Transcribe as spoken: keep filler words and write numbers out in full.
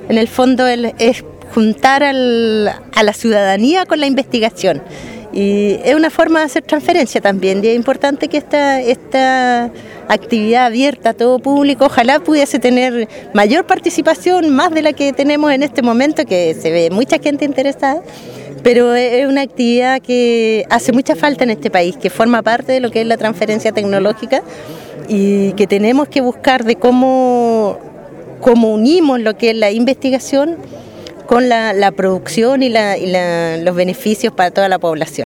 en el fondo el, es juntar al, a la ciudadanía con la investigación. Y es una forma de hacer transferencia también, y es importante que esta, esta actividad abierta a todo público, ojalá pudiese tener mayor participación, más de la que tenemos en este momento, que se ve mucha gente interesada, pero es una actividad que hace mucha falta en este país, que forma parte de lo que es la transferencia tecnológica y que tenemos que buscar de cómo, cómo unimos lo que es la investigación con la, la producción y, la, y la, los beneficios para toda la población.